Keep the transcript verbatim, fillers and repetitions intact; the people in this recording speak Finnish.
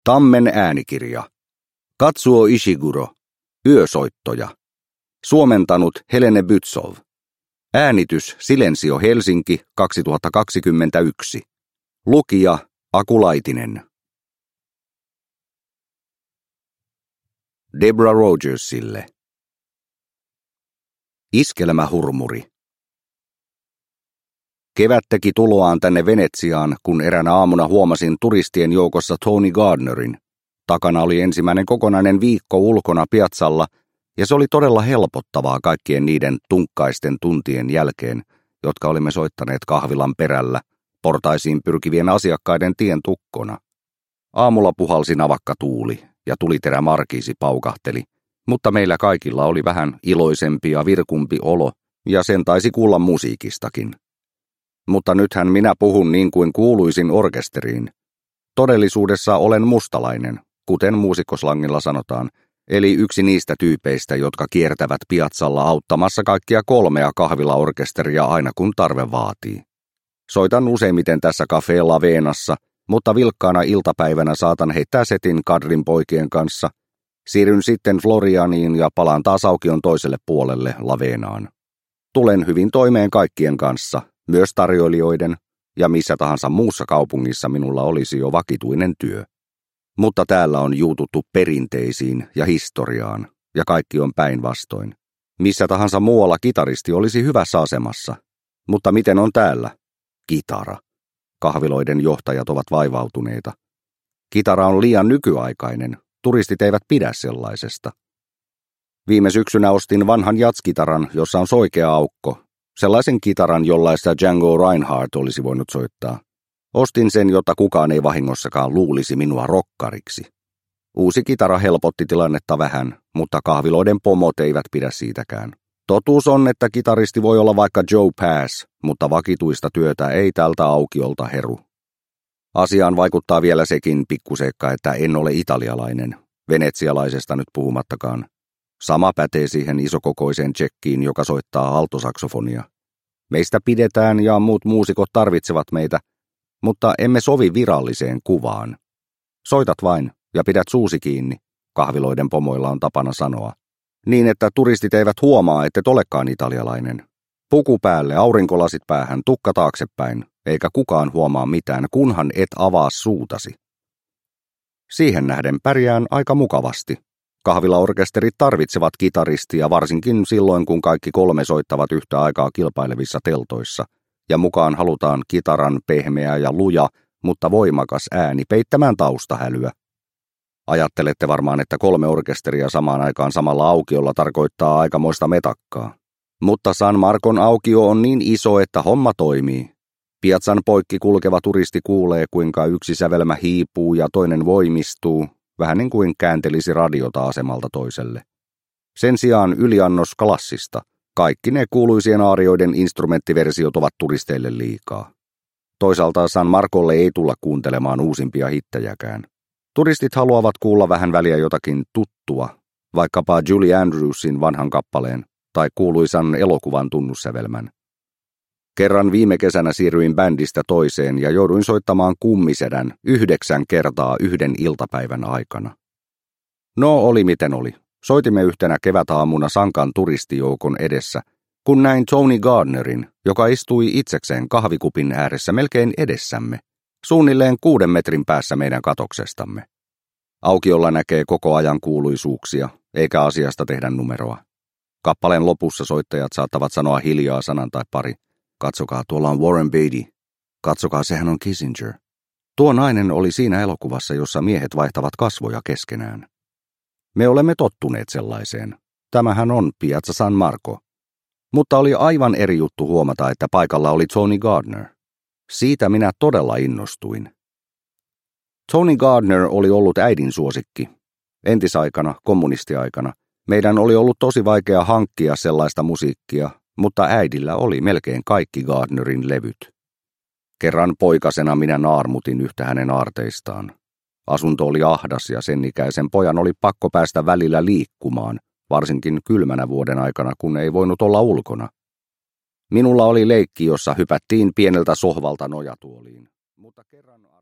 Tammen äänikirja. Katsuo Ishiguro. Yösoittoja. Suomentanut Helene Bytsov. Äänitys Silensio Helsinki kaksituhattakaksikymmentäyksi. Lukija Aku Laitinen. Deborah Rogersille. Iskelmähurmuri. Kevät teki tuloaan tänne Venetsiaan, kun eräänä aamuna huomasin turistien joukossa Tony Gardnerin. Takana oli ensimmäinen kokonainen viikko ulkona piatsalla, ja se oli todella helpottavaa kaikkien niiden tunkkaisten tuntien jälkeen, jotka olimme soittaneet kahvilan perällä, portaisiin pyrkivien asiakkaiden tien tukkona. Aamulla puhalsi navakka tuuli, ja tuliterä markiisi paukahteli, mutta meillä kaikilla oli vähän iloisempi ja virkumpi olo, ja sen taisi kuulla musiikistakin. Mutta nythän minä puhun niin kuin kuuluisin orkesteriin. Todellisuudessa olen mustalainen, kuten muusikkoslangilla sanotaan, eli yksi niistä tyypeistä, jotka kiertävät piatsalla auttamassa kaikkia kolmea kahvilaorkesteria aina kun tarve vaatii. Soitan useimmiten tässä Café Lavenassa, mutta vilkkaana iltapäivänä saatan heittää setin Kadrin poikien kanssa. Siirryn sitten Florianiin ja palaan taas aukion toiselle puolelle Lavenaan. Tulen hyvin toimeen kaikkien kanssa, myös tarjoilijoiden, ja missä tahansa muussa kaupungissa minulla olisi jo vakituinen työ. Mutta täällä on juututtu perinteisiin ja historiaan, ja kaikki on päinvastoin. Missä tahansa muualla kitaristi olisi hyvässä asemassa. Mutta miten on täällä? Kitara. Kahviloiden johtajat ovat vaivautuneita. Kitara on liian nykyaikainen, turistit eivät pidä sellaisesta. Viime syksynä ostin vanhan jatskitaran, jossa on soikea aukko. Sellaisen kitaran, jollaista Django Reinhardt olisi voinut soittaa. Ostin sen, jotta kukaan ei vahingossakaan luulisi minua rokkariksi. Uusi kitara helpotti tilannetta vähän, mutta kahviloiden pomot eivät pidä siitäkään. Totuus on, että kitaristi voi olla vaikka Joe Pass, mutta vakituista työtä ei tältä aukiolta heru. Asiaan vaikuttaa vielä sekin pikkuseikka, että en ole italialainen, venetsialaisesta nyt puhumattakaan. Sama pätee siihen isokokoiseen tsekkiin, joka soittaa altosaksofonia. Meistä pidetään ja muut muusikot tarvitsevat meitä, mutta emme sovi viralliseen kuvaan. Soitat vain ja pidät suusi kiinni, kahviloiden pomoilla on tapana sanoa. Niin, että turistit eivät huomaa, ettet olekaan italialainen. Puku päälle, aurinkolasit päähän, tukka taaksepäin, eikä kukaan huomaa mitään, kunhan et avaa suutasi. Siihen nähden pärjään aika mukavasti. Kahvilaorkesterit tarvitsevat kitaristia varsinkin silloin, kun kaikki kolme soittavat yhtä aikaa kilpailevissa teltoissa, ja mukaan halutaan kitaran pehmeä ja luja, mutta voimakas ääni peittämään taustahälyä. Ajattelette varmaan, että kolme orkesteria samaan aikaan samalla aukiolla tarkoittaa aikamoista metakkaa. Mutta San Marcon aukio on niin iso, että homma toimii. Piatsan poikki kulkeva turisti kuulee, kuinka yksi sävelmä hiipuu ja toinen voimistuu, vähän niin kuin kääntelisi radiota asemalta toiselle. Sen sijaan yliannos klassista. Kaikki ne kuuluisien aarioiden instrumenttiversiot ovat turisteille liikaa. Toisaalta San Marcolle ei tulla kuuntelemaan uusimpia hittejäkään. Turistit haluavat kuulla vähän väliä jotakin tuttua, vaikkapa Julie Andrewsin vanhan kappaleen tai kuuluisan elokuvan tunnussävelmän. Kerran viime kesänä siirryin bändistä toiseen ja jouduin soittamaan kummisedän yhdeksän kertaa yhden iltapäivän aikana. No oli miten oli. Soitimme yhtenä kevätaamuna sankan turistijoukon edessä, kun näin Tony Gardnerin, joka istui itsekseen kahvikupin ääressä melkein edessämme, suunnilleen kuuden metrin päässä meidän katoksestamme. Aukiolla näkee koko ajan kuuluisuuksia, eikä asiasta tehdä numeroa. Kappaleen lopussa soittajat saattavat sanoa hiljaa sanan tai pari. Katsokaa, tuolla on Warren Beatty. Katsokaa, sehän on Kissinger. Tuo nainen oli siinä elokuvassa, jossa miehet vaihtavat kasvoja keskenään. Me olemme tottuneet sellaiseen. Tämähän on Piazza San Marco. Mutta oli aivan eri juttu huomata, että paikalla oli Tony Gardner. Siitä minä todella innostuin. Tony Gardner oli ollut äidin suosikki. Entisaikana, kommunistiaikana, meidän oli ollut tosi vaikea hankkia sellaista musiikkia, mutta äidillä oli melkein kaikki Gardnerin levyt. Kerran poikasena minä naarmutin yhtä hänen aarteistaan. Asunto oli ahdas ja sen ikäisen pojan oli pakko päästä välillä liikkumaan, varsinkin kylmänä vuoden aikana, kun ei voinut olla ulkona. Minulla oli leikki, jossa hypättiin pieneltä sohvalta nojatuoliin, mutta kerran